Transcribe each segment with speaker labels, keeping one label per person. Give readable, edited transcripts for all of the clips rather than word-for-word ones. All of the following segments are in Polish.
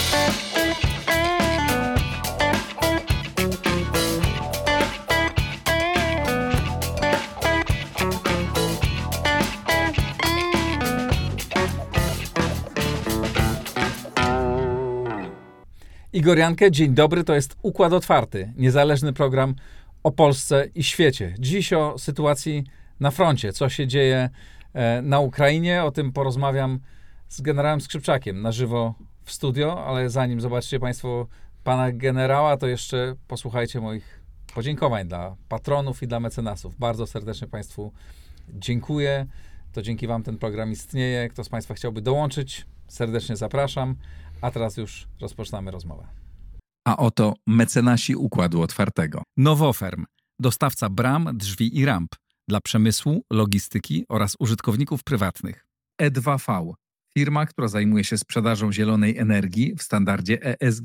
Speaker 1: Igor Jankę, dzień dobry, to jest Układ Otwarty, niezależny program o Polsce i świecie. Dziś o sytuacji na froncie, co się dzieje na Ukrainie, o tym porozmawiam z generałem Skrzypczakiem na żywo w studio, ale zanim zobaczycie Państwo pana generała, to jeszcze posłuchajcie moich podziękowań dla patronów i dla mecenasów. Bardzo serdecznie Państwu dziękuję, to dzięki Wam ten program istnieje. Kto z Państwa chciałby dołączyć, serdecznie zapraszam. A teraz już rozpoczynamy rozmowę. A oto mecenasi Układu Otwartego. Nowoferm, dostawca bram, drzwi i ramp dla przemysłu, logistyki oraz użytkowników prywatnych. E2V, firma, która zajmuje się sprzedażą zielonej energii w standardzie ESG.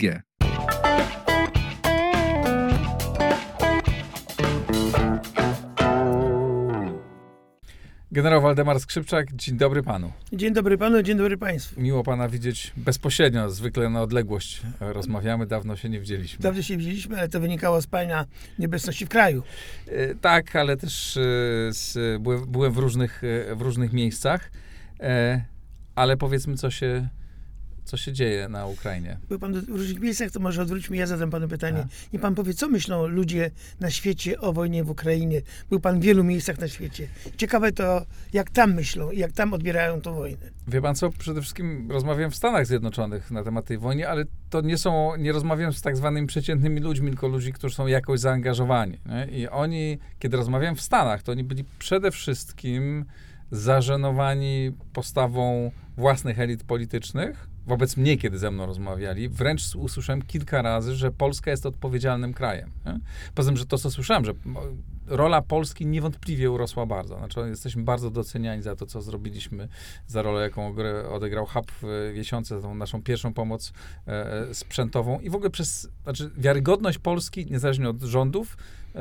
Speaker 1: Generał Waldemar Skrzypczak, dzień dobry panu.
Speaker 2: Dzień dobry panu, dzień dobry państwu.
Speaker 1: Miło pana widzieć bezpośrednio, zwykle na odległość rozmawiamy, dawno się nie widzieliśmy.
Speaker 2: Dawno się widzieliśmy, ale to wynikało z pana nieobecności w kraju.
Speaker 1: Tak, ale też byłem w różnych miejscach, ale powiedzmy, co się dzieje na Ukrainie.
Speaker 2: Był pan w różnych miejscach, to może odwróćmy, ja zadam panu pytanie. Niech pan powie, co myślą ludzie na świecie o wojnie w Ukrainie. Był pan w wielu miejscach na świecie. Ciekawe to, jak tam myślą i jak tam odbierają tę wojnę.
Speaker 1: Wie pan co, przede wszystkim rozmawiam w Stanach Zjednoczonych na temat tej wojny, ale to nie rozmawiam z tak zwanymi przeciętnymi ludźmi, tylko ludzi, którzy są jakoś zaangażowani. Nie? I oni, kiedy rozmawiałem w Stanach, to oni byli przede wszystkim zażenowani postawą własnych elit politycznych, wobec mnie, kiedy ze mną rozmawiali, wręcz usłyszałem kilka razy, że Polska jest odpowiedzialnym krajem. Nie? Poza tym, że to, co słyszałem, że rola Polski niewątpliwie urosła bardzo. Znaczy, jesteśmy bardzo doceniani za to, co zrobiliśmy, za rolę, jaką odegrał hub w Jesiące, tą naszą pierwszą pomoc sprzętową i w ogóle wiarygodność Polski, niezależnie od rządów,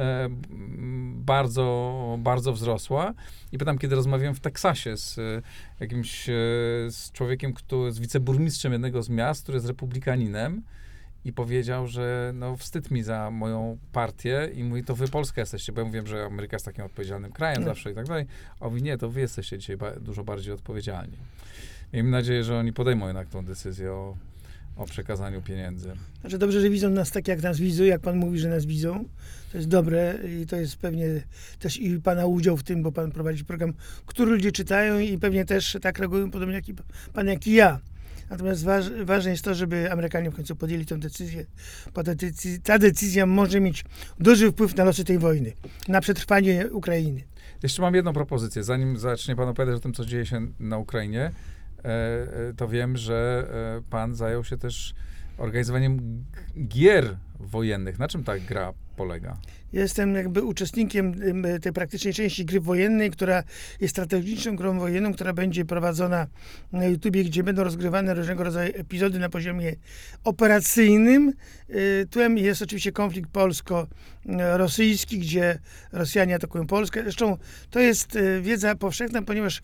Speaker 1: bardzo, bardzo wzrosła. I potem, kiedy rozmawiałem w Teksasie z człowiekiem, z wiceburmistrzem jednego z miast, który jest republikaninem i powiedział, że no wstyd mi za moją partię i mówi, to wy Polska jesteście, bo ja mówiłem, że Ameryka jest takim odpowiedzialnym krajem zawsze i tak dalej. A on mówi, nie, to wy jesteście dzisiaj dużo bardziej odpowiedzialni. Miejmy nadzieję, że oni podejmą jednak tą decyzję o przekazaniu pieniędzy.
Speaker 2: Znaczy dobrze, że widzą nas tak, jak nas widzą, jak pan mówi, że nas widzą. To jest dobre i to jest pewnie też i pana udział w tym, bo pan prowadzi program, który ludzie czytają i pewnie też tak reagują podobnie jak i pan, jak i ja. Natomiast ważne jest to, żeby Amerykanie w końcu podjęli tę decyzję, bo ta decyzja może mieć duży wpływ na losy tej wojny, na przetrwanie Ukrainy.
Speaker 1: Jeszcze mam jedną propozycję, zanim zacznie pan opowiadać o tym, co dzieje się na Ukrainie, to wiem, że pan zajął się też organizowaniem gier wojennych. Na czym ta gra polega?
Speaker 2: Jestem jakby uczestnikiem tej praktycznej części gry wojennej, która jest strategiczną grą wojenną, która będzie prowadzona na YouTubie, gdzie będą rozgrywane różnego rodzaju epizody na poziomie operacyjnym. Tłem jest oczywiście konflikt polsko-rosyjski, gdzie Rosjanie atakują Polskę. Zresztą to jest wiedza powszechna, ponieważ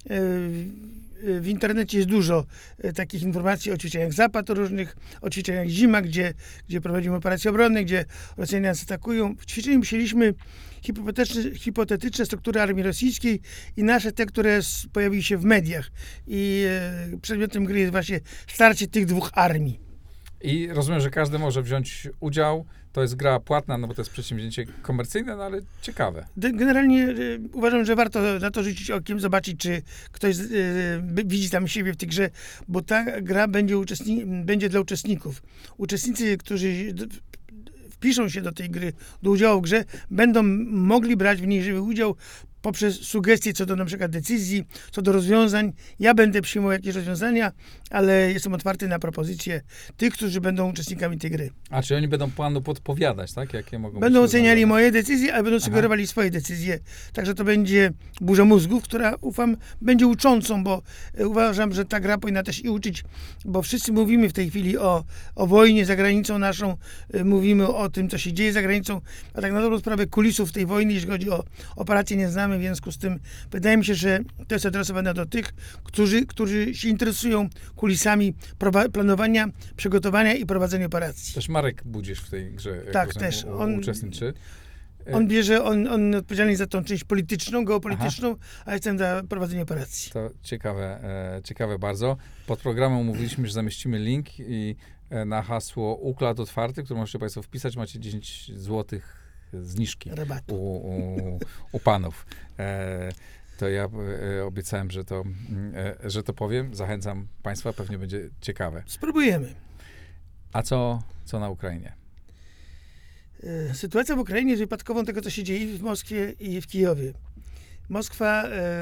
Speaker 2: w internecie jest dużo takich informacji o ćwiczeniach Zapad, o ćwiczeniach Zima, gdzie prowadzimy operacje obronne, gdzie Rosjanie nas atakują. W ćwiczeniu myśleliśmy hipotetyczne struktury armii rosyjskiej i nasze te, które pojawiły się w mediach. I przedmiotem gry jest właśnie starcie tych dwóch armii.
Speaker 1: I rozumiem, że każdy może wziąć udział. To jest gra płatna, no bo to jest przedsięwzięcie komercyjne, no ale ciekawe.
Speaker 2: Generalnie uważam, że warto na to rzucić okiem, zobaczyć, czy ktoś widzi tam siebie w tej grze, bo ta gra będzie dla uczestników. Uczestnicy, którzy wpiszą się do tej gry, do udziału w grze, będą mogli brać w niej żywy udział poprzez sugestie co do na przykład decyzji, co do rozwiązań. Ja będę przyjmował jakieś rozwiązania, ale jestem otwarty na propozycje tych, którzy będą uczestnikami tej gry.
Speaker 1: A czy oni będą panu podpowiadać, tak? Jakie mogą
Speaker 2: będą oceniali moje decyzje, ale będą sugerowali swoje decyzje. Także to będzie burza mózgów, która, ufam, będzie uczącą, bo uważam, że ta gra powinna też i uczyć, bo wszyscy mówimy w tej chwili o wojnie za granicą naszą, mówimy o tym, co się dzieje za granicą, a tak na dobrą sprawę kulisów tej wojny, jeśli chodzi o operacje, nie znamy. w związku z tym wydaje mi się, że to jest adresowane do tych, którzy się interesują kulisami planowania, przygotowania i prowadzenia operacji.
Speaker 1: Też Marek Budzisz w tej grze
Speaker 2: Tak, też. On
Speaker 1: uczestniczy.
Speaker 2: On odpowiedzialny za tą część polityczną, geopolityczną, a jestem za prowadzenie operacji.
Speaker 1: To ciekawe bardzo. Pod programem mówiliśmy, że zamieścimy link i na hasło Układ Otwarty, które możecie państwo wpisać, macie 10 zł zniżki u panów. To ja obiecałem, że to powiem. Zachęcam państwa, pewnie będzie ciekawe.
Speaker 2: Spróbujemy.
Speaker 1: A co na Ukrainie?
Speaker 2: Sytuacja w Ukrainie jest wypadkową tego, co się dzieje i w Moskwie, i w Kijowie. Moskwa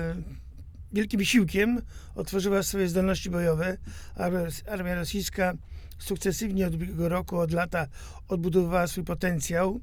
Speaker 2: wielkim wysiłkiem otworzyła swoje zdolności bojowe. Armia rosyjska sukcesywnie od ubiegłego roku, od lata odbudowywała swój potencjał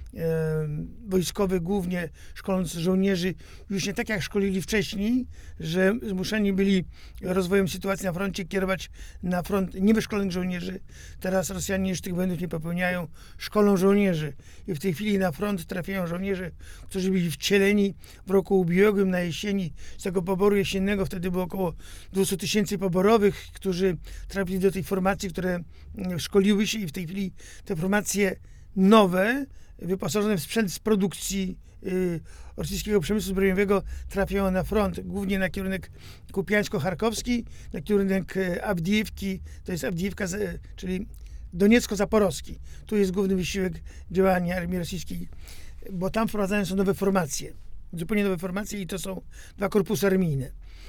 Speaker 2: wojskowy, głównie szkoląc żołnierzy już nie tak jak szkolili wcześniej, że zmuszeni byli rozwojem sytuacji na froncie kierować na front niewyszkolonych żołnierzy. Teraz Rosjanie już tych błędów nie popełniają, szkolą żołnierzy i w tej chwili na front trafiają żołnierze, którzy byli wcieleni w roku ubiegłym na jesieni z tego poboru jesiennego. Wtedy było około 200 000 poborowych, którzy trafili do tej formacji, które szkoliły się i w tej chwili te formacje nowe, wyposażone w sprzęt z produkcji rosyjskiego przemysłu zbrojeniowego trafiają na front, głównie na kierunek kupiańsko-charkowski, na kierunek Awdijewki, to jest Awdijewka, czyli Doniecko-Zaporowski. Tu jest główny wysiłek działania armii rosyjskiej, bo tam wprowadzają są nowe formacje, zupełnie nowe formacje i to są 2 korpusy armijne.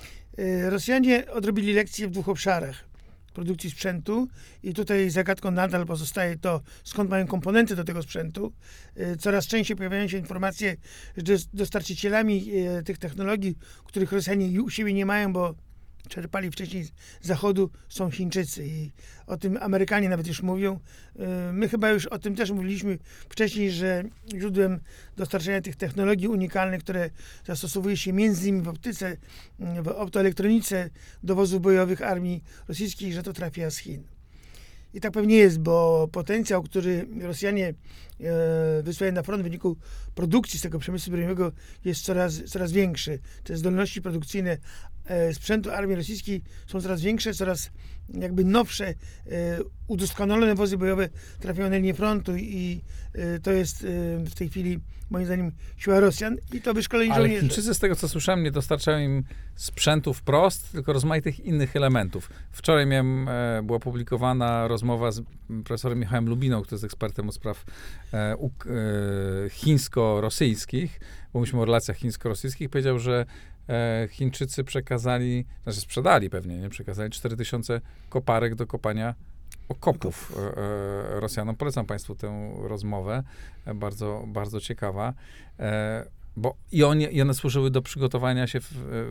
Speaker 2: Rosjanie odrobili lekcje w 2 obszarach produkcji sprzętu i tutaj zagadką nadal pozostaje to, skąd mają komponenty do tego sprzętu. Coraz częściej pojawiają się informacje, że dostarczycielami tych technologii, których Rosjanie u siebie nie mają, bo czerpali wcześniej z Zachodu, są Chińczycy i o tym Amerykanie nawet już mówią. My chyba już o tym też mówiliśmy wcześniej, że źródłem dostarczania tych technologii unikalnych, które zastosowuje się między innymi w optyce, w optoelektronice do wozów bojowych armii rosyjskiej, że to trafia z Chin. I tak pewnie jest, bo potencjał, który Rosjanie wysyłają na front w wyniku produkcji z tego przemysłu zbrojeniowego jest coraz większy. Te zdolności produkcyjne sprzętu armii rosyjskiej są coraz większe, coraz jakby nowsze, udoskonalone wozy bojowe trafiają na linię frontu i to jest w tej chwili moim zdaniem siła Rosjan i to wyszkoleni żołnierze.
Speaker 1: Ale Chińczycy, z tego co słyszałem, nie dostarczają im sprzętu wprost, tylko rozmaitych innych elementów. Wczoraj była publikowana rozmowa z profesorem Michałem Lubiną, który jest ekspertem od spraw chińsko-rosyjskich, bo mówiliśmy o relacjach chińsko-rosyjskich, powiedział, że Chińczycy sprzedali pewnie, nie? Przekazali 4000 koparek do kopania okopów Rosjanom. Polecam państwu tę rozmowę, bardzo, bardzo ciekawa. I one służyły do przygotowania się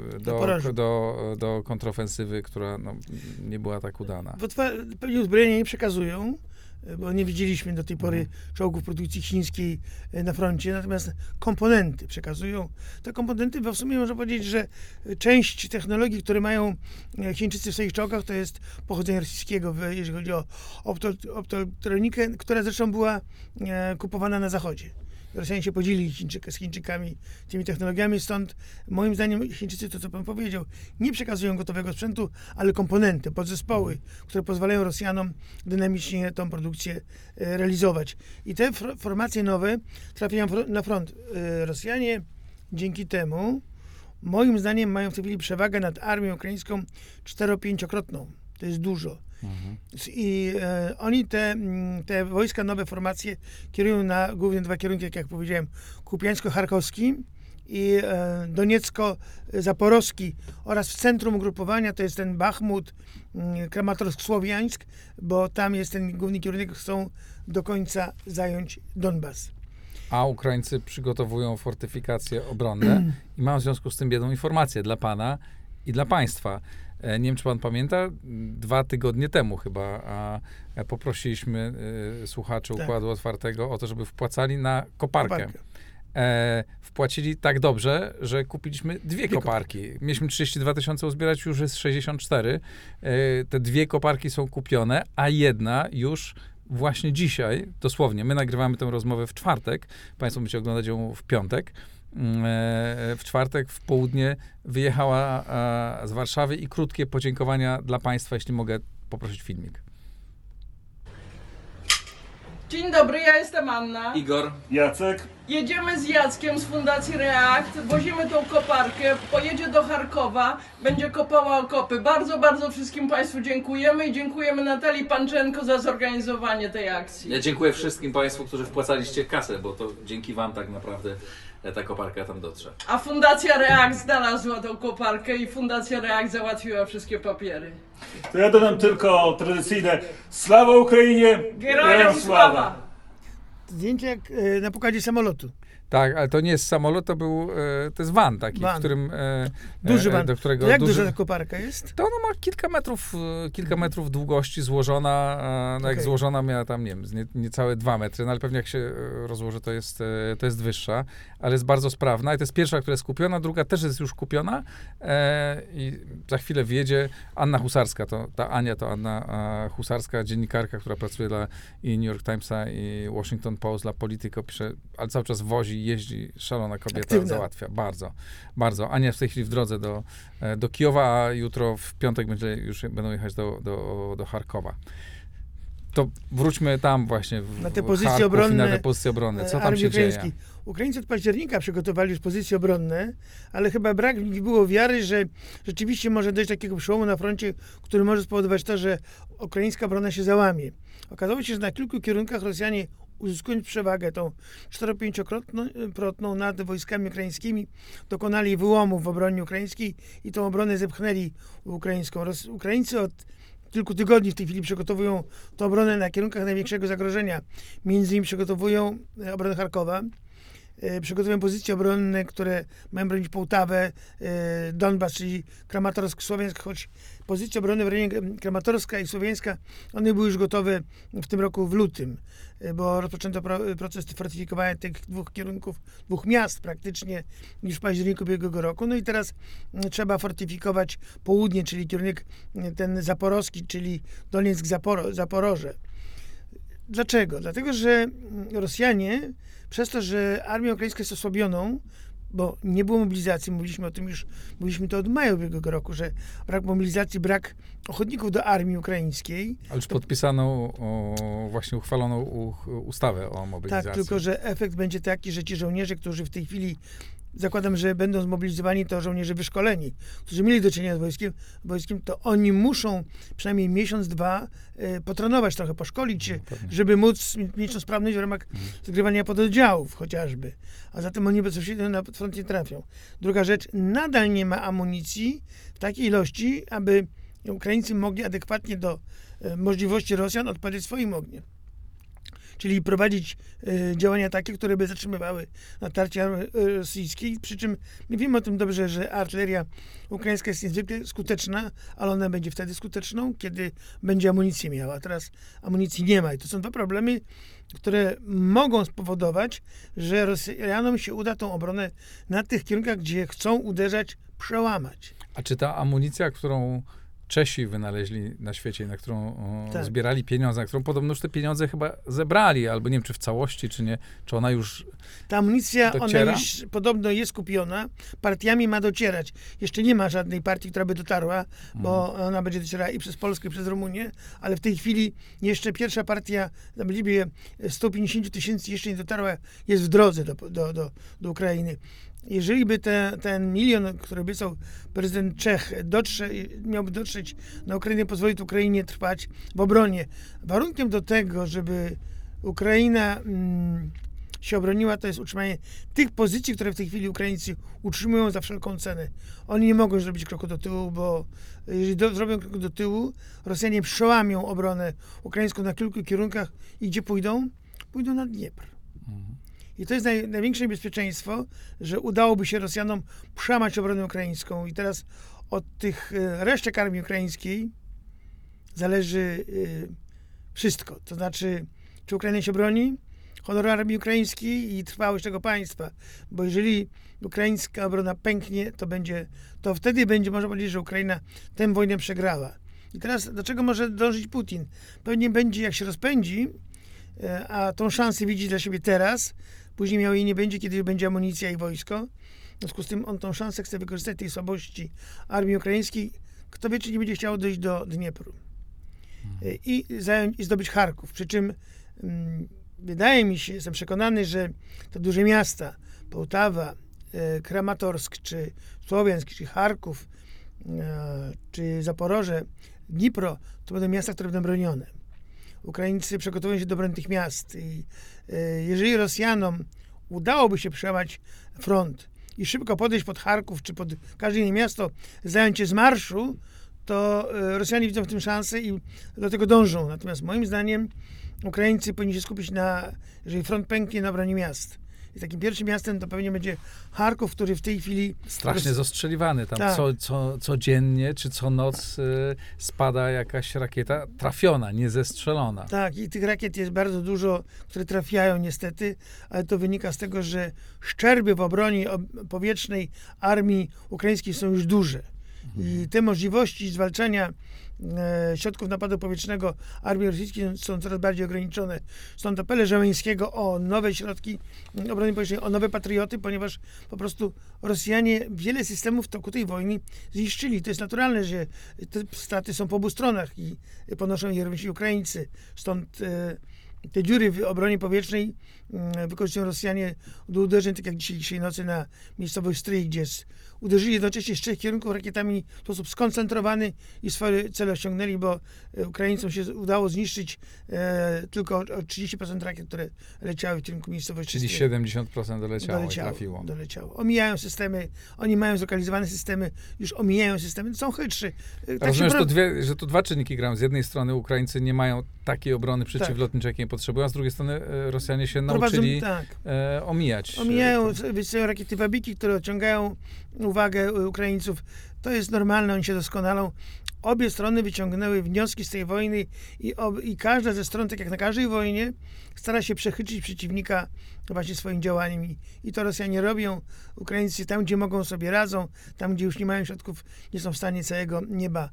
Speaker 1: do kontrofensywy, która nie była tak udana.
Speaker 2: Pewnie uzbrojenia nie przekazują, bo nie widzieliśmy do tej pory czołgów produkcji chińskiej na froncie, natomiast komponenty przekazują. Te komponenty, bo w sumie można powiedzieć, że część technologii, które mają Chińczycy w swoich czołgach, to jest pochodzenia rosyjskiego, jeżeli chodzi o optoelektronikę, która zresztą była kupowana na Zachodzie. Rosjanie się podzielili z Chińczykami tymi technologiami, stąd moim zdaniem Chińczycy, to co pan powiedział, nie przekazują gotowego sprzętu, ale komponenty, podzespoły, które pozwalają Rosjanom dynamicznie tą produkcję realizować. I te formacje nowe trafiają na front. Rosjanie dzięki temu, moim zdaniem, mają w tej chwili przewagę nad armią ukraińską 4-5-krotną. To jest dużo. I oni te wojska, nowe formacje kierują na głównie 2 kierunki, jak powiedziałem, kupiańsko-charkowski i Doniecko-Zaporowski oraz w centrum ugrupowania to jest ten Bachmut, Kramatorsk-Słowiańsk, bo tam jest ten główny kierunek, chcą do końca zająć Donbas.
Speaker 1: A Ukraińcy przygotowują fortyfikacje obronne i mam w związku z tym jedną informację dla pana i dla państwa. Nie wiem, czy pan pamięta, 2 tygodnie temu chyba poprosiliśmy słuchaczy Układu Otwartego o to, żeby wpłacali na koparkę. Wpłacili tak dobrze, że kupiliśmy 2 koparki. Mieliśmy 32 000 uzbierać, już jest 64. Te 2 koparki są kupione, a jedna już właśnie dzisiaj, dosłownie, my nagrywamy tę rozmowę w czwartek, państwo będziecie oglądać ją w piątek, w czwartek w południe wyjechała z Warszawy i krótkie podziękowania dla państwa, jeśli mogę poprosić filmik.
Speaker 3: Dzień dobry, ja jestem Anna.
Speaker 1: Igor.
Speaker 4: Jacek.
Speaker 3: Jedziemy z Jackiem z Fundacji React, wozimy tą koparkę, pojedzie do Charkowa, będzie kopała okopy. Bardzo, bardzo wszystkim Państwu dziękujemy i dziękujemy Natalii Panczenko za zorganizowanie tej akcji.
Speaker 1: Ja dziękuję wszystkim państwu, którzy wpłacaliście kasę, bo to dzięki wam tak naprawdę ta koparka tam dotrze.
Speaker 3: A Fundacja React znalazła tą koparkę i Fundacja React załatwiła wszystkie papiery.
Speaker 4: To ja dodam tylko tradycyjne Sława Ukrainie!
Speaker 3: Gerojem sława!
Speaker 2: Zdjęcie jak na pokładzie samolotu.
Speaker 1: Tak, ale to nie jest samolot, to jest van taki,
Speaker 2: Van.
Speaker 1: w którym...
Speaker 2: Duży van.
Speaker 1: Do którego
Speaker 2: To jak duża ta koparka jest?
Speaker 1: To ona ma kilka metrów długości złożona, no jak
Speaker 2: Okej.
Speaker 1: złożona miała tam, nie wiem, niecałe 2 metry, no ale pewnie jak się rozłoży, to jest wyższa, ale jest bardzo sprawna i to jest pierwsza, która jest kupiona, druga też jest już kupiona i za chwilę wjedzie Anna Husarska, Anna Husarska, dziennikarka, która pracuje dla i New York Timesa i Washington Post, dla Politico, pisze, ale cały czas wozi, jeździ, szalona kobieta,
Speaker 2: Aktywna.
Speaker 1: załatwia, bardzo, bardzo. Ania jest w tej chwili w drodze do Kijowa, a jutro w piątek będą jechać do Charkowa. To wróćmy tam właśnie
Speaker 2: Na te
Speaker 1: w
Speaker 2: pozycje
Speaker 1: Charków i
Speaker 2: obronne
Speaker 1: na te pozycje obronne. Co tam
Speaker 2: armii
Speaker 1: się dzieje?
Speaker 2: ukraińskiej. Ukraińcy od października przygotowali już pozycje obronne, ale chyba brak w nich było wiary, że rzeczywiście może dojść do takiego przełomu na froncie, który może spowodować to, że ukraińska obrona się załamie. Okazało się, że na kilku kierunkach Rosjanie, uzyskując przewagę tą 4-5-krotną nad wojskami ukraińskimi, dokonali wyłomów w obronie ukraińskiej i tą obronę zepchnęli ukraińską. Ukraińcy od kilku tygodni w tej chwili przygotowują tę obronę na kierunkach największego zagrożenia. Między innymi przygotowują obronę Charkowa, przygotowują pozycje obronne, które mają bronić Połtawę, Donbas, czyli Kramatorsk, Słowiańsk, choć pozycje obronne w rejonie Kramatorska i Słowiańska, one były już gotowe w tym roku w lutym, bo rozpoczęto proces fortyfikowania tych dwóch kierunków, dwóch miast praktycznie już w październiku ubiegłego roku. No i teraz trzeba fortyfikować południe, czyli kierunek ten zaporowski, czyli Donieck, Zaporoże. Dlaczego? Dlatego, że Rosjanie, przez to, że armia ukraińska jest osłabioną, bo nie było mobilizacji, mówiliśmy to od maja ubiegłego roku, że brak mobilizacji, brak ochotników do armii ukraińskiej.
Speaker 1: Ale już podpisano właśnie uchwaloną ustawę o mobilizacji.
Speaker 2: Tak, tylko że efekt będzie taki, że ci żołnierze, którzy w tej chwili, zakładam, że będą zmobilizowani, to żołnierze wyszkoleni, którzy mieli do czynienia z wojskiem, to oni muszą przynajmniej miesiąc, 2 potrenować trochę, poszkolić się, żeby móc mieć tą sprawność w ramach zgrywania pododdziałów chociażby. A zatem oni bezpośrednio na front nie trafią. Druga rzecz, nadal nie ma amunicji w takiej ilości, aby Ukraińcy mogli adekwatnie do możliwości Rosjan odpowiedzieć swoim ogniem. Czyli prowadzić działania takie, które by zatrzymywały natarcie rosyjskie. Przy czym my wiemy o tym dobrze, że artyleria ukraińska jest niezwykle skuteczna, ale ona będzie wtedy skuteczną, kiedy będzie amunicję miała. Teraz amunicji nie ma. I to są 2 problemy, które mogą spowodować, że Rosjanom się uda tą obronę na tych kierunkach, gdzie chcą uderzać, przełamać.
Speaker 1: A czy ta amunicja, którą Czesi wynaleźli na świecie, na którą zbierali pieniądze, na którą podobno już te pieniądze chyba zebrali, albo nie wiem, czy w całości, czy nie, czy ona już
Speaker 2: Ta amunicja,
Speaker 1: dociera?
Speaker 2: ona już podobno jest kupiona, partiami ma docierać. Jeszcze nie ma żadnej partii, która by dotarła, bo ona będzie docierała i przez Polskę, i przez Rumunię, ale w tej chwili jeszcze pierwsza partia na liczbie 150 000 jeszcze nie dotarła, jest w drodze do Ukrainy. Jeżeli by ten milion, który obiecał prezydent Czech, miałby dotrzeć na Ukrainę, pozwolić Ukrainie trwać w obronie. Warunkiem do tego, żeby Ukraina się obroniła, to jest utrzymanie tych pozycji, które w tej chwili Ukraińcy utrzymują za wszelką cenę. Oni nie mogą zrobić kroku do tyłu, bo jeżeli zrobią krok do tyłu, Rosjanie przełamią obronę ukraińską na kilku kierunkach i gdzie pójdą? Pójdą na Dniepr. I to jest największe niebezpieczeństwo, że udałoby się Rosjanom przełamać obronę ukraińską. I teraz od tych resztek armii ukraińskiej zależy wszystko. To znaczy, czy Ukraina się broni, honor armii ukraińskiej i trwałość tego państwa. Bo jeżeli ukraińska obrona pęknie, to wtedy będzie można powiedzieć, że Ukraina tę wojnę przegrała. I teraz do czego może dążyć Putin? Pewnie będzie, jak się rozpędzi, a tą szansę widzi dla siebie teraz, później miał jej nie będzie, kiedy będzie amunicja i wojsko. W związku z tym on tą szansę chce wykorzystać, tej słabości armii ukraińskiej. Kto wie, czy nie będzie chciał dojść do Dniepru i zdobyć Charków. Przy czym wydaje mi się, jestem przekonany, że te duże miasta, Połtawa, Kramatorsk, czy Słowiańsk, czy Charków, czy Zaporoże, Dnipro, to będą miasta, które będą bronione. Ukraińcy przygotowują się do obrony tych miast i jeżeli Rosjanom udałoby się przełamać front i szybko podejść pod Charków, czy pod każde inne miasto, zająć je z marszu, to Rosjanie widzą w tym szansę i do tego dążą. Natomiast moim zdaniem Ukraińcy powinni się skupić jeżeli front pęknie, na obronie miast. I takim pierwszym miastem to pewnie będzie Charków, który w tej chwili...
Speaker 1: Strasznie zostrzeliwany. Tam
Speaker 2: tak.
Speaker 1: codziennie czy co noc spada jakaś rakieta trafiona, nie zestrzelona.
Speaker 2: Tak, i tych rakiet jest bardzo dużo, które trafiają niestety, ale to wynika z tego, że szczerby w obronie powietrznej armii ukraińskiej są już duże. I te możliwości zwalczania środków napadu powietrznego armii rosyjskiej są coraz bardziej ograniczone. Stąd apele Żeleńskiego o nowe środki obrony powietrznej, o nowe patrioty, ponieważ po prostu Rosjanie wiele systemów w toku tej wojny zniszczyli. To jest naturalne, że te straty są po obu stronach i ponoszą je również i Ukraińcy. Stąd te dziury w obronie powietrznej wykorzystują Rosjanie do uderzeń, tak jak dzisiejszej nocy na miejscowość Stryj, gdzie uderzyli jednocześnie z 3 kierunków rakietami w sposób skoncentrowany i swoje cele osiągnęli, bo Ukraińcom się udało zniszczyć tylko o 30% rakiet, które leciały w kierunku miejscowości
Speaker 1: Czyli
Speaker 2: Stryj.
Speaker 1: 70% doleciało i trafiło.
Speaker 2: Omijają systemy, oni mają zlokalizowane systemy, już omijają systemy, są chytrzy.
Speaker 1: Rozumiem, że tu dwa czynniki grają. Z jednej strony Ukraińcy nie mają takiej obrony przeciwlotniczej, jakiej potrzebują, a z drugiej strony Rosjanie się nauczyli omijać.
Speaker 2: Omijają, wysyłają rakiety Babiki, które odciągają uwagę Ukraińców. To jest normalne, oni się doskonalą. Obie strony wyciągnęły wnioski z tej wojny i każda ze stron, tak jak na każdej wojnie, stara się przechytrzyć przeciwnika właśnie swoim działaniem. I to Rosjanie robią. Ukraińcy tam, gdzie mogą, sobie radzą. Tam, gdzie już nie mają środków, nie są w stanie całego nieba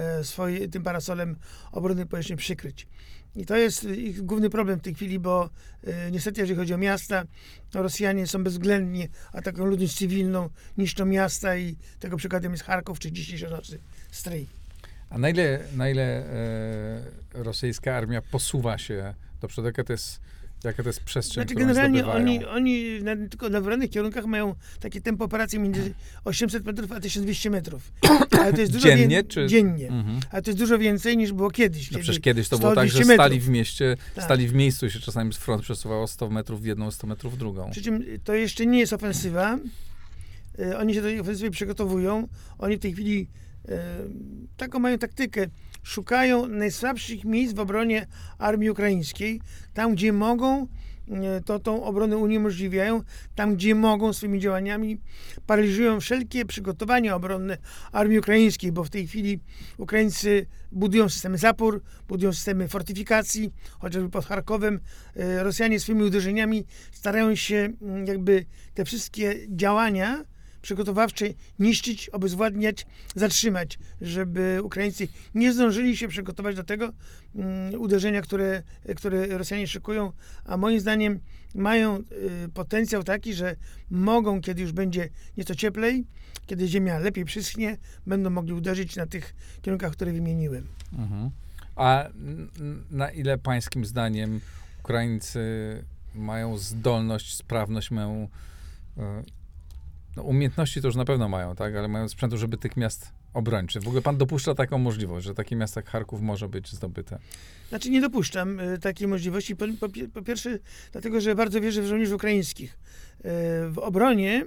Speaker 2: tym parasolem obrony powietrznej przykryć. I to jest ich główny problem w tej chwili, bo niestety, jeżeli chodzi o miasta, Rosjanie są bezwzględnie, atakują ludność cywilną, niszczą miasta i tego przykładem jest Charków czy dzisiejszej nocy Stryj.
Speaker 1: A na ile rosyjska armia posuwa się do przodu? Jaka to jest przestrzeń, którą
Speaker 2: generalnie
Speaker 1: zdobywają?
Speaker 2: oni tylko na wybranych kierunkach mają takie tempo operacji między 800 metrów a 1200 metrów. Ale to jest dużo
Speaker 1: Dziennie?
Speaker 2: Dziennie. Ale to jest dużo więcej niż było kiedyś.
Speaker 1: No przecież kiedyś to było tak, że stali w mieście, stali w miejscu i się czasami front przesuwało 100 metrów w jedną, 100 metrów w drugą.
Speaker 2: Przy czym to jeszcze nie jest ofensywa. Oni się do tej ofensywy przygotowują. Oni w tej chwili taką mają taktykę. Szukają najsłabszych miejsc w obronie armii ukraińskiej. Tam, gdzie mogą, to tą obronę uniemożliwiają. Tam, gdzie mogą, swoimi działaniami paraliżują wszelkie przygotowania obronne armii ukraińskiej, bo w tej chwili Ukraińcy budują systemy zapór, budują systemy fortyfikacji, chociażby pod Charkowem. Rosjanie swoimi uderzeniami starają się jakby te wszystkie działania przygotowawcze niszczyć, obezwładniać, zatrzymać, żeby Ukraińcy nie zdążyli się przygotować do tego uderzenia, które Rosjanie szykują, a moim zdaniem mają potencjał taki, że mogą, kiedy już będzie nieco cieplej, kiedy ziemia lepiej przyschnie, będą mogli uderzyć na tych kierunkach, które wymieniłem.
Speaker 1: A na ile pańskim zdaniem Ukraińcy mają zdolność, sprawność, mają umiejętności to już na pewno mają, tak, ale mają sprzętu, żeby tych miast obronić. Czy w ogóle pan dopuszcza taką możliwość, że takie miasto jak Charków może być zdobyte?
Speaker 2: Znaczy nie dopuszczam takiej możliwości. Po pierwsze, dlatego, że bardzo wierzę w żołnierzy ukraińskich. W obronie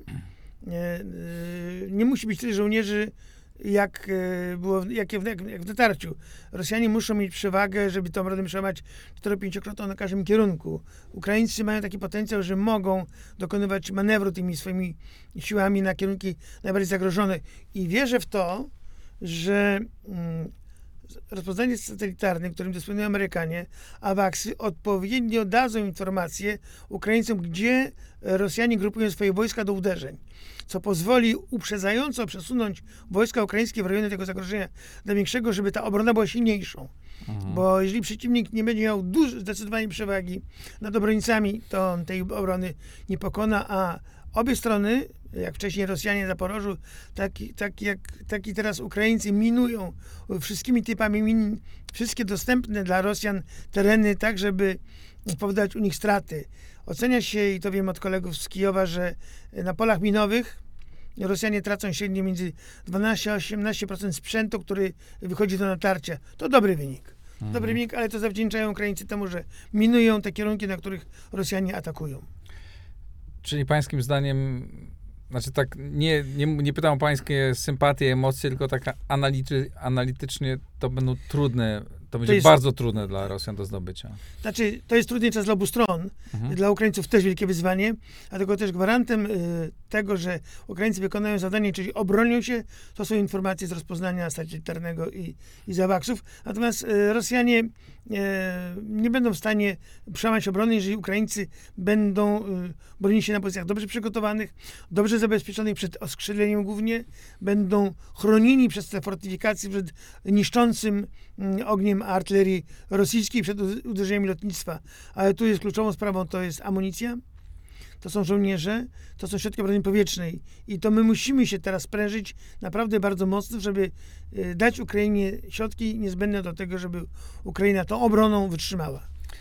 Speaker 2: nie musi być tyle żołnierzy, jak w natarciu. Rosjanie muszą mieć przewagę, żeby tą obronę przełamać 4-5-krotną na każdym kierunku. Ukraińcy mają taki potencjał, że mogą dokonywać manewru tymi swoimi siłami na kierunki najbardziej zagrożone. I wierzę w to, że rozpoznanie satelitarne, którym dysponują Amerykanie, AWACS-y, odpowiednio dadzą informacje Ukraińcom, gdzie Rosjanie grupują swoje wojska do uderzeń, co pozwoli uprzedzająco przesunąć wojska ukraińskie w rejonie tego zagrożenia do większego, żeby ta obrona była silniejszą. Bo jeżeli przeciwnik nie będzie miał zdecydowanie przewagi nad obrońcami, to on tej obrony nie pokona, a obie strony, jak wcześniej Rosjanie na Zaporożu, tak i teraz Ukraińcy minują wszystkimi typami min, wszystkie dostępne dla Rosjan tereny, tak żeby powodować u nich straty. Ocenia się, i to wiem od kolegów z Kijowa, że na polach minowych Rosjanie tracą średnio między 12 a 18% sprzętu, który wychodzi do natarcia. To dobry wynik. Dobry wynik, ale to zawdzięczają Ukraińcy temu, że minują te kierunki, na których Rosjanie atakują.
Speaker 1: Czyli pańskim zdaniem, znaczy tak, nie pytam o pańskie sympatie, emocje, tylko tak analitycznie to będą trudne, to będzie bardzo trudne dla Rosjan do zdobycia.
Speaker 2: Znaczy, to jest trudny czas dla obu stron. Dla Ukraińców też wielkie wyzwanie, dlatego też gwarantem tego, że Ukraińcy wykonają zadanie, czyli obronią się, to są informacje z rozpoznania satelitarnego i z awaksów. Natomiast Rosjanie nie będą w stanie przełamać obrony, jeżeli Ukraińcy będą bronić się na pozycjach dobrze przygotowanych, dobrze zabezpieczonych przed oskrzydleniem głównie, będą chronieni przez te fortyfikacje przed niszczącym ogniem artylerii rosyjskiej, przed uderzeniami lotnictwa. Ale tu jest kluczową sprawą, to jest amunicja, to są żołnierze, to są środki obrony powietrznej. I to my musimy się teraz sprężyć naprawdę bardzo mocno, żeby dać Ukrainie środki niezbędne do tego, żeby Ukraina tą obroną wytrzymała.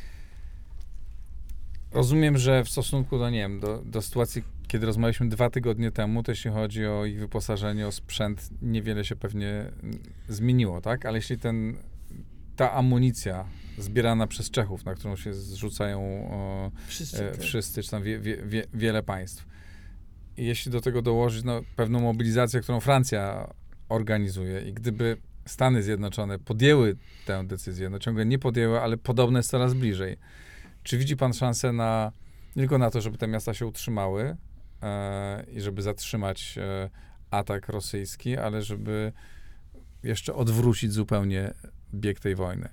Speaker 1: Rozumiem, że w stosunku do, nie wiem, do sytuacji, kiedy rozmawialiśmy 2 tygodnie temu, to jeśli chodzi o ich wyposażenie, o sprzęt, niewiele się pewnie zmieniło, tak? Ale jeśli ta amunicja zbierana przez Czechów, na którą się zrzucają wszyscy, czy tam wiele państw. I jeśli do tego dołożyć pewną mobilizację, którą Francja organizuje i gdyby Stany Zjednoczone podjęły tę decyzję, ciągle nie podjęły, ale podobne jest coraz bliżej. Czy widzi pan szansę nie tylko na to, żeby te miasta się utrzymały i żeby zatrzymać atak rosyjski, ale żeby jeszcze odwrócić zupełnie bieg tej wojny?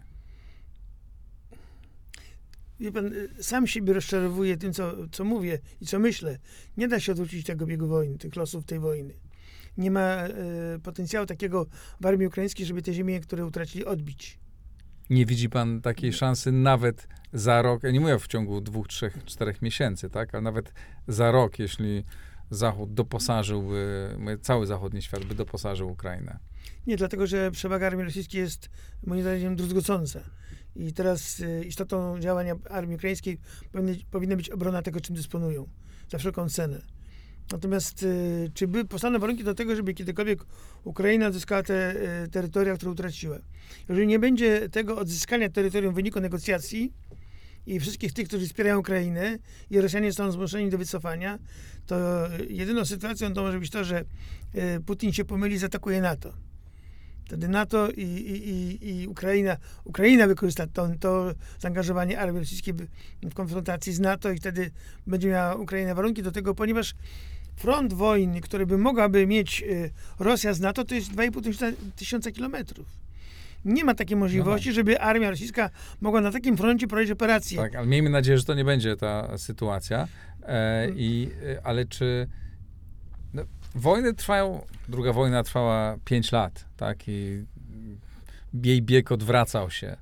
Speaker 2: Wie pan, sam siebie rozczarowuję tym, co mówię i co myślę. Nie da się odwrócić tego biegu wojny, tych losów tej wojny. Nie ma potencjału takiego w armii ukraińskiej, żeby te ziemie, które utracili, odbić.
Speaker 1: Nie widzi pan takiej szansy nawet za rok, ja nie mówię w ciągu 2, 3, 4 miesięcy, tak, ale nawet za rok, jeśli Zachód doposażyłby, cały zachodni świat by doposażył Ukrainę?
Speaker 2: Nie, dlatego że przewaga armii rosyjskiej jest moim zdaniem druzgocąca. I teraz istotą działania armii ukraińskiej powinna być obrona tego, czym dysponują, za wszelką cenę. Natomiast czy powstaną warunki do tego, żeby kiedykolwiek Ukraina odzyskała te terytoria, które utraciła? Jeżeli nie będzie tego odzyskania terytorium w wyniku negocjacji i wszystkich tych, którzy wspierają Ukrainę i Rosjanie są zmuszeni do wycofania, to jedyną sytuacją to może być to, że Putin się pomyli, zaatakuje NATO. Wtedy NATO i Ukraina wykorzysta to zaangażowanie armii rosyjskiej w konfrontacji z NATO i wtedy będzie miała Ukraina warunki do tego, ponieważ front wojny, który by mogłaby mieć Rosja z NATO, to jest 2,5 tysiąca kilometrów. Nie ma takiej możliwości, żeby armia rosyjska mogła na takim froncie prowadzić operacje.
Speaker 1: Tak, ale miejmy nadzieję, że to nie będzie ta sytuacja. Ale czy... wojny trwają, druga wojna trwała 5 lat, tak, i jej bieg odwracał się.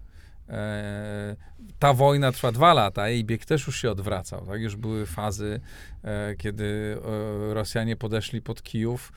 Speaker 1: Ta wojna trwa 2 lata, jej bieg też już się odwracał, tak, już były fazy, kiedy Rosjanie podeszli pod Kijów,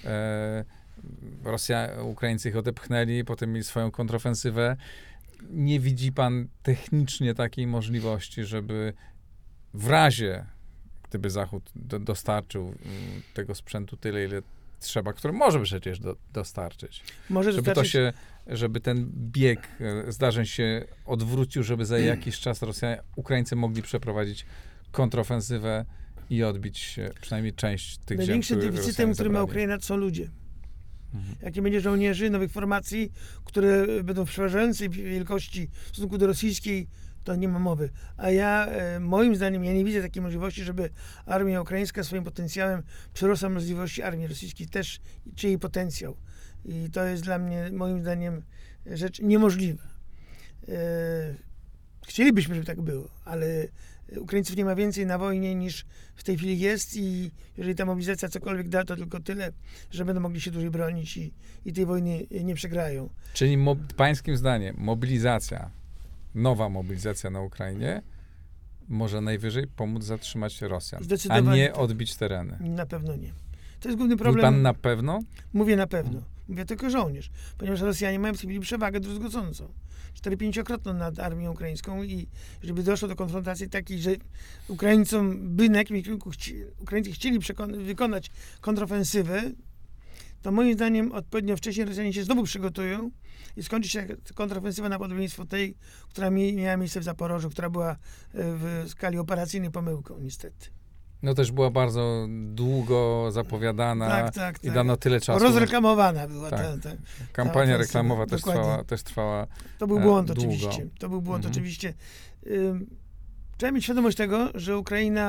Speaker 1: Ukraińcy ich odepchnęli, potem mieli swoją kontrofensywę. Nie widzi pan technicznie takiej możliwości, żeby w razie, gdyby Zachód dostarczył tego sprzętu tyle, ile trzeba, który może przecież dostarczyć.
Speaker 2: Może dostarczyć...
Speaker 1: Żeby ten bieg zdarzeń się odwrócił, żeby za jakiś czas Ukraińcy mogli przeprowadzić kontrofensywę i odbić przynajmniej część tych ziem,
Speaker 2: Największym deficytem, który ma Ukraina, to są ludzie. Jak nie będzie żołnierzy, nowych formacji, które będą w przeważającej wielkości w stosunku do rosyjskiej, to nie ma mowy. A moim zdaniem, nie widzę takiej możliwości, żeby armia ukraińska swoim potencjałem przerosła możliwości armii rosyjskiej też, czy jej potencjał. I to jest dla mnie, moim zdaniem, rzecz niemożliwa. Chcielibyśmy, żeby tak było, ale Ukraińców nie ma więcej na wojnie niż w tej chwili jest i jeżeli ta mobilizacja cokolwiek da, to tylko tyle, że będą mogli się dłużej bronić i tej wojny nie przegrają.
Speaker 1: Czyli pańskim zdaniem nowa mobilizacja na Ukrainie może najwyżej pomóc zatrzymać Rosjan, a
Speaker 2: Zdecydowanie
Speaker 1: nie
Speaker 2: tak.
Speaker 1: odbić tereny.
Speaker 2: Na pewno nie. To jest główny
Speaker 1: Mówi
Speaker 2: problem.
Speaker 1: pan na pewno?
Speaker 2: Mówię na pewno. Mówię tylko żołnierz. Ponieważ Rosjanie mają w tej chwili przewagę druzgocącą. 4-5-krotną nad armią ukraińską i żeby doszło do konfrontacji takiej, że Ukraińcom by na jakimś kierunku Ukraińcy chcieli wykonać kontrofensywę, to moim zdaniem odpowiednio wcześniej Rosjanie się znowu przygotują i skończy się kontrofensywa na podobieństwo tej, która miała miejsce w Zaporożu, która była w skali operacyjnej pomyłką, niestety.
Speaker 1: No też była bardzo długo zapowiadana
Speaker 2: Tak.
Speaker 1: i dano tyle czasu.
Speaker 2: Rozreklamowana była
Speaker 1: Tak.
Speaker 2: ta
Speaker 1: Kampania
Speaker 2: ta
Speaker 1: reklamowa
Speaker 2: dokładnie.
Speaker 1: też trwała
Speaker 2: To był błąd
Speaker 1: długo.
Speaker 2: oczywiście. To był błąd
Speaker 1: Mhm.
Speaker 2: oczywiście. Trzeba mieć świadomość tego, że Ukraina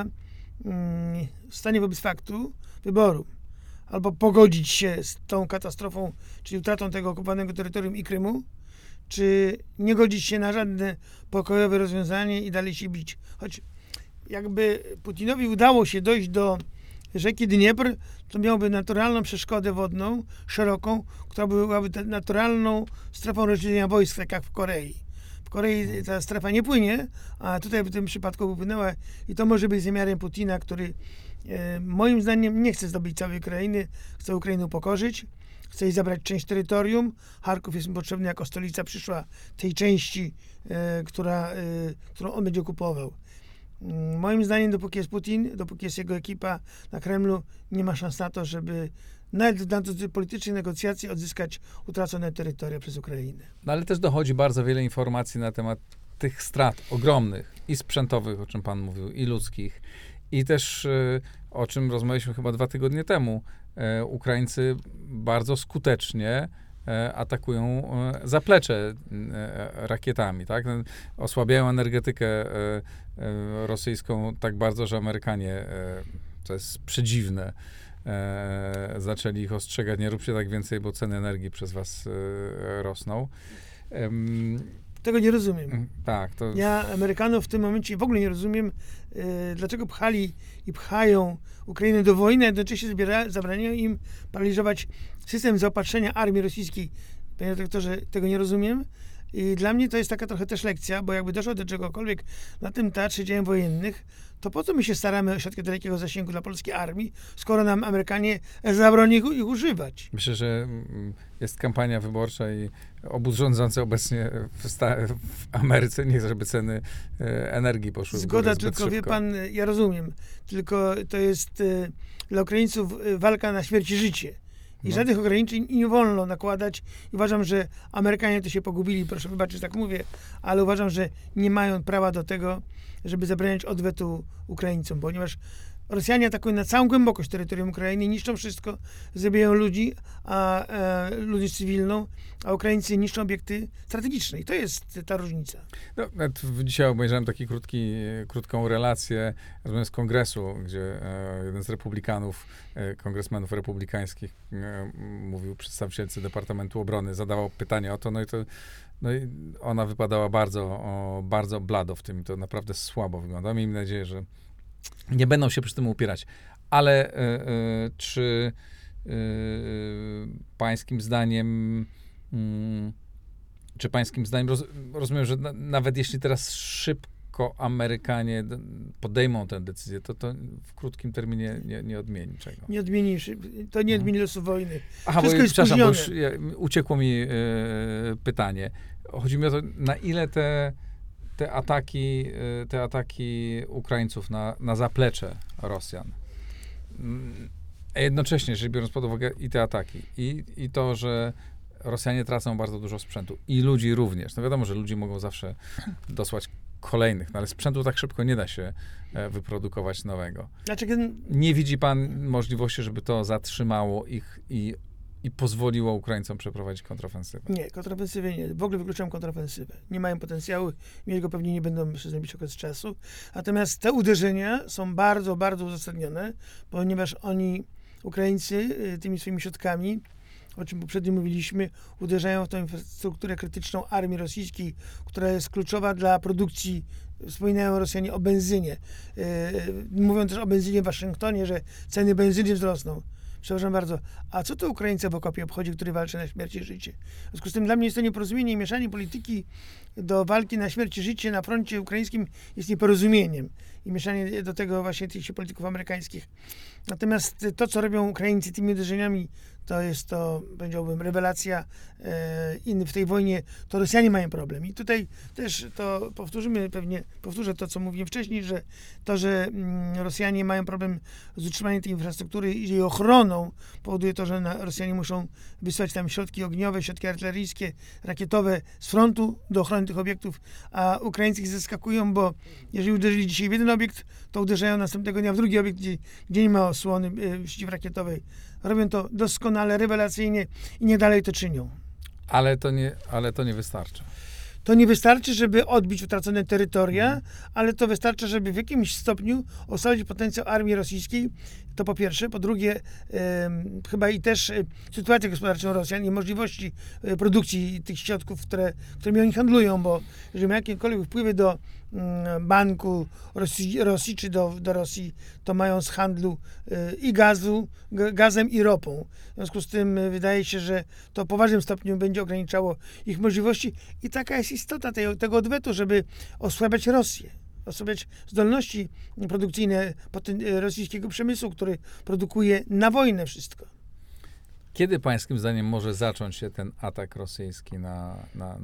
Speaker 2: stanie wobec faktu wyboru. Albo pogodzić się z tą katastrofą, czyli utratą tego okupowanego terytorium i Krymu, czy nie godzić się na żadne pokojowe rozwiązanie i dalej się bić. Choć jakby Putinowi udało się dojść do rzeki Dniepr, to miałby naturalną przeszkodę wodną, szeroką, która byłaby naturalną strefą rozdzielenia wojsk, tak jak w Korei. W Korei ta strefa nie płynie, a tutaj w tym przypadku upłynęła i to może być zamiarem Putina, który moim zdaniem nie chce zdobyć całej Ukrainy, chce Ukrainę upokorzyć, chce jej zabrać część terytorium. Charków jest mu potrzebny jako stolica przyszła tej części, którą on będzie okupował. Moim zdaniem, dopóki jest Putin, dopóki jest jego ekipa na Kremlu, nie ma szans na to, żeby nawet na politycznej negocjacji odzyskać utracone terytoria przez Ukrainę.
Speaker 1: No ale też dochodzi bardzo wiele informacji na temat tych strat ogromnych i sprzętowych, o czym pan mówił, i ludzkich. I też, o czym rozmawialiśmy chyba 2 tygodnie temu, Ukraińcy bardzo skutecznie atakują zaplecze rakietami, tak? Osłabiają energetykę rosyjską tak bardzo, że Amerykanie, to jest przedziwne, zaczęli ich ostrzegać, nie róbcie tak więcej, bo ceny energii przez was rosną.
Speaker 2: Tego nie rozumiem.
Speaker 1: Tak, to...
Speaker 2: Ja Amerykanów w tym momencie w ogóle nie rozumiem, dlaczego pchali i pchają Ukrainę do wojny, a jednocześnie zabraniają im paraliżować system zaopatrzenia armii rosyjskiej. Panie doktorze, tego nie rozumiem. I dla mnie to jest taka trochę też lekcja, bo jakby doszło do czegokolwiek na tym teatrze działań wojennych, to po co my się staramy o środki dalekiego zasięgu dla polskiej armii, skoro nam Amerykanie zabroni ich używać?
Speaker 1: Myślę, że jest kampania wyborcza i obóz rządzący obecnie w Ameryce nie chce, żeby ceny energii poszły w górę
Speaker 2: Zgoda,
Speaker 1: zbyt
Speaker 2: tylko
Speaker 1: szybko.
Speaker 2: wie pan, ja rozumiem, tylko to jest dla Ukraińców walka na śmierć i życie. I żadnych ograniczeń nie wolno nakładać. I uważam, że Amerykanie to się pogubili, proszę wybaczyć, że tak mówię, ale uważam, że nie mają prawa do tego, żeby zabraniać odwetu Ukraińcom, ponieważ Rosjanie atakują na całą głębokość terytorium Ukrainy, niszczą wszystko, zabijają ludzi, ludność cywilną, a Ukraińcy niszczą obiekty strategiczne. I to jest ta różnica.
Speaker 1: No, dzisiaj obejrzałem krótką relację z kongresu, gdzie jeden z republikanów, kongresmenów republikańskich mówił przedstawicielce Departamentu Obrony, zadawał pytanie o to, no i ona wypadała bardzo blado w tym, to naprawdę słabo wygląda. Miejmy nadzieję, że nie będą się przy tym upierać. Ale czy pańskim zdaniem rozumiem, że nawet jeśli teraz szybko Amerykanie podejmą tę decyzję, to w krótkim terminie nie odmieni czego?
Speaker 2: Nie odmieni, to nie odmieni losu wojny.
Speaker 1: Aha,
Speaker 2: Wszystko jest
Speaker 1: przepraszam, bo już
Speaker 2: spóźnione.
Speaker 1: uciekło mi pytanie. Chodzi mi o to, na ile te ataki Ukraińców na zaplecze Rosjan, a jednocześnie, jeżeli biorąc pod uwagę i te ataki, i to, że Rosjanie tracą bardzo dużo sprzętu i ludzi również. No wiadomo, że ludzi mogą zawsze dosłać kolejnych, no ale sprzętu tak szybko nie da się wyprodukować nowego. Nie widzi pan możliwości, żeby to zatrzymało ich i pozwoliło Ukraińcom przeprowadzić kontrofensywę?
Speaker 2: Nie, kontrofensywę nie. W ogóle wykluczam kontrofensywę. Nie mają potencjału, mieli go pewnie nie będą przez najbliższy okres czasu. Natomiast te uderzenia są bardzo, bardzo uzasadnione, ponieważ Ukraińcy, tymi swoimi środkami o czym poprzednio mówiliśmy, uderzają w tę infrastrukturę krytyczną armii rosyjskiej, która jest kluczowa dla produkcji. Wspominają Rosjanie o benzynie. Mówią też o benzynie w Waszyngtonie, że ceny benzyny wzrosną. Przepraszam bardzo. A co to Ukraińca w okopie obchodzi, który walczy na śmierć i życie? W związku z tym dla mnie jest to nieporozumienie i mieszanie polityki do walki na śmierć i życie na froncie ukraińskim jest nieporozumieniem. I mieszanie do tego właśnie tych polityków amerykańskich. Natomiast to, co robią Ukraińcy tymi uderzeniami, to jest to, powiedziałbym, rewelacja. W tej wojnie to Rosjanie mają problem. I tutaj też to powtórzę to, co mówiłem wcześniej, że to, że Rosjanie mają problem z utrzymaniem tej infrastruktury i jej ochroną, powoduje to, że Rosjanie muszą wysłać tam środki ogniowe, środki artyleryjskie, rakietowe z frontu do ochrony tych obiektów, a Ukraińcy ich zaskakują, bo jeżeli uderzyli dzisiaj w jeden obiekt, to uderzają następnego dnia w drugi obiekt, gdzie nie ma osłony przeciwrakietowej. Robią to doskonale, rewelacyjnie i nie dalej to czynią.
Speaker 1: Ale to nie wystarcza.
Speaker 2: To nie wystarczy, żeby odbić utracone terytoria, ale to wystarcza, żeby w jakimś stopniu osłabić potencjał armii rosyjskiej. To po pierwsze. Po drugie, chyba i też sytuację gospodarczą Rosjan i możliwości produkcji tych środków, którymi oni handlują, bo jeżeli mają jakiekolwiek wpływy do banku Rosji czy do Rosji, to mają z handlu i gazem i ropą. W związku z tym wydaje się, że to w poważnym stopniu będzie ograniczało ich możliwości i taka jest istota tego odwetu, żeby osłabiać Rosję. Osłabiać zdolności produkcyjne rosyjskiego przemysłu, który produkuje na wojnę wszystko.
Speaker 1: Kiedy pańskim zdaniem może zacząć się ten atak rosyjski na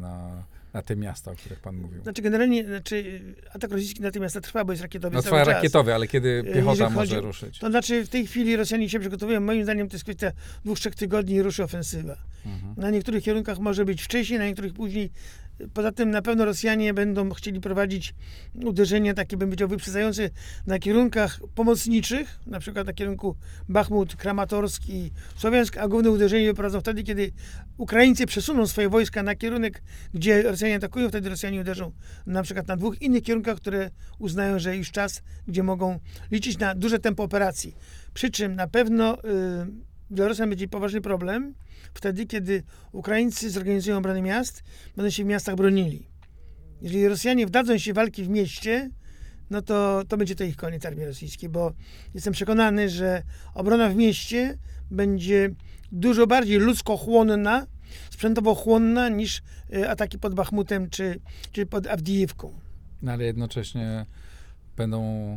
Speaker 1: te miasta, o których pan mówił?
Speaker 2: Generalnie atak rosyjski na te miasta trwa, bo jest rakietowy cały
Speaker 1: trwa
Speaker 2: czas.
Speaker 1: rakietowy, ale kiedy piechota może ruszyć?
Speaker 2: To znaczy w tej chwili Rosjanie się przygotowują. Moim zdaniem to jest kwestia 2-3 tygodni i ruszy ofensywa. Na niektórych kierunkach może być wcześniej, na niektórych później. Poza tym na pewno Rosjanie będą chcieli prowadzić uderzenia takie, bym powiedział, wyprzedzające na kierunkach pomocniczych, na przykład na kierunku Bachmut, Kramatorsk i Słowiańsk, a główne uderzenie wyprowadzą wtedy, kiedy Ukraińcy przesuną swoje wojska na kierunek, gdzie Rosjanie atakują, wtedy Rosjanie uderzą na przykład na 2 innych kierunkach, które uznają, że już czas, gdzie mogą liczyć na duże tempo operacji. Przy czym na pewno dla Rosjan będzie poważny problem wtedy, kiedy Ukraińcy zorganizują obronę miast, będą się w miastach bronili. Jeżeli Rosjanie wdadzą się w walki w mieście, no to będzie to ich koniec armii rosyjskiej, bo jestem przekonany, że obrona w mieście będzie dużo bardziej ludzko-chłonna, sprzętowo-chłonna niż ataki pod Bachmutem czy pod Awdijewką.
Speaker 1: No, ale jednocześnie będą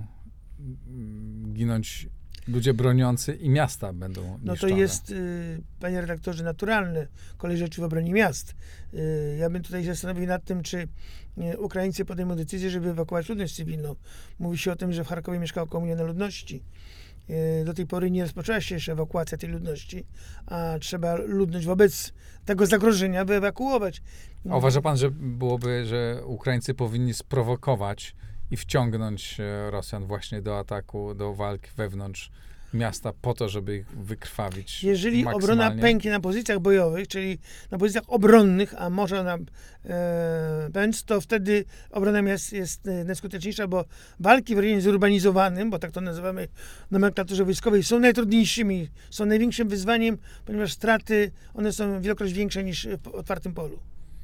Speaker 1: ginąć ludzie broniący i miasta będą niszczone.
Speaker 2: No to jest, panie redaktorze, naturalne kolej rzeczy w obronie miast. Ja bym tutaj zastanowił nad tym, czy Ukraińcy podejmą decyzję, żeby ewakuować ludność cywilną. Mówi się o tym, że w Charkowie mieszka około 1 miliona ludności. Do tej pory nie rozpoczęła się jeszcze ewakuacja tej ludności, a trzeba ludność wobec tego zagrożenia wyewakuować.
Speaker 1: A uważa pan, że że Ukraińcy powinni sprowokować i wciągnąć Rosjan właśnie do ataku, do walki wewnątrz miasta po to, żeby ich wykrwawić
Speaker 2: Jeżeli
Speaker 1: maksymalnie?
Speaker 2: obrona pęknie na pozycjach bojowych, czyli na pozycjach obronnych, a może ona pęc, to wtedy obrona miast jest najskuteczniejsza, bo walki w rejonie zurbanizowanym, bo tak to nazywamy w nomenklaturze wojskowej, są najtrudniejszymi, są największym wyzwaniem, ponieważ straty, one są wielokroć większe niż w otwartym polu.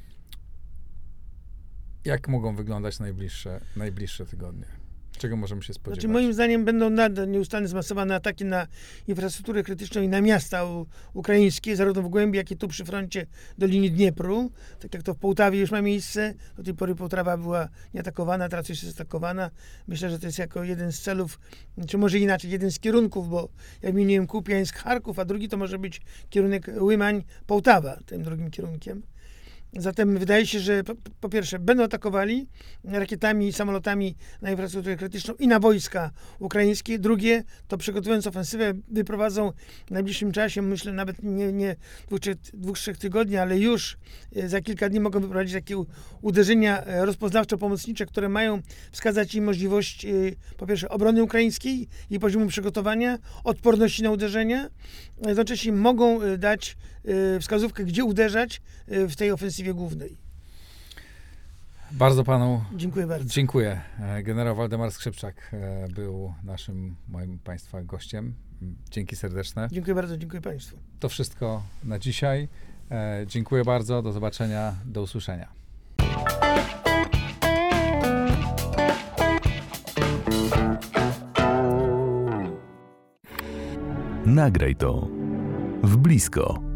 Speaker 1: Jak mogą wyglądać najbliższe tygodnie? Czego możemy się spodziewać?
Speaker 2: Znaczy, moim zdaniem będą nadal nieustannie zmasowane ataki na infrastrukturę krytyczną i na miasta ukraińskie, zarówno w głębi, jak i tu przy froncie do linii Dniepru. Tak jak to w Połtawie już ma miejsce. Do tej pory Połtawa była nieatakowana, teraz już jest atakowana. Myślę, że to jest jako jeden z celów, czy może inaczej, jeden z kierunków, bo jak wymieniłem Kupiańsk, Charków, a drugi to może być kierunek Łymań-Połtawa, tym drugim kierunkiem. Zatem wydaje się, że po pierwsze będą atakowali rakietami i samolotami na infrastrukturę krytyczną i na wojska ukraińskie. Drugie, to przygotowując ofensywę, wyprowadzą w najbliższym czasie, myślę nawet nie 2-3 tygodni, ale już za kilka dni mogą wyprowadzić takie uderzenia rozpoznawczo-pomocnicze, które mają wskazać im możliwość po pierwsze obrony ukraińskiej i poziomu przygotowania, odporności na uderzenia. Jednocześnie mogą dać wskazówkę, gdzie uderzać w tej ofensywie głównej.
Speaker 1: Bardzo panu
Speaker 2: Dziękuję bardzo.
Speaker 1: dziękuję. Generał Waldemar Skrzypczak był moim państwa gościem. Dzięki serdeczne.
Speaker 2: Dziękuję bardzo, dziękuję państwu.
Speaker 1: To wszystko na dzisiaj. Dziękuję bardzo, do zobaczenia, do usłyszenia.
Speaker 5: Nagraj to w blisko.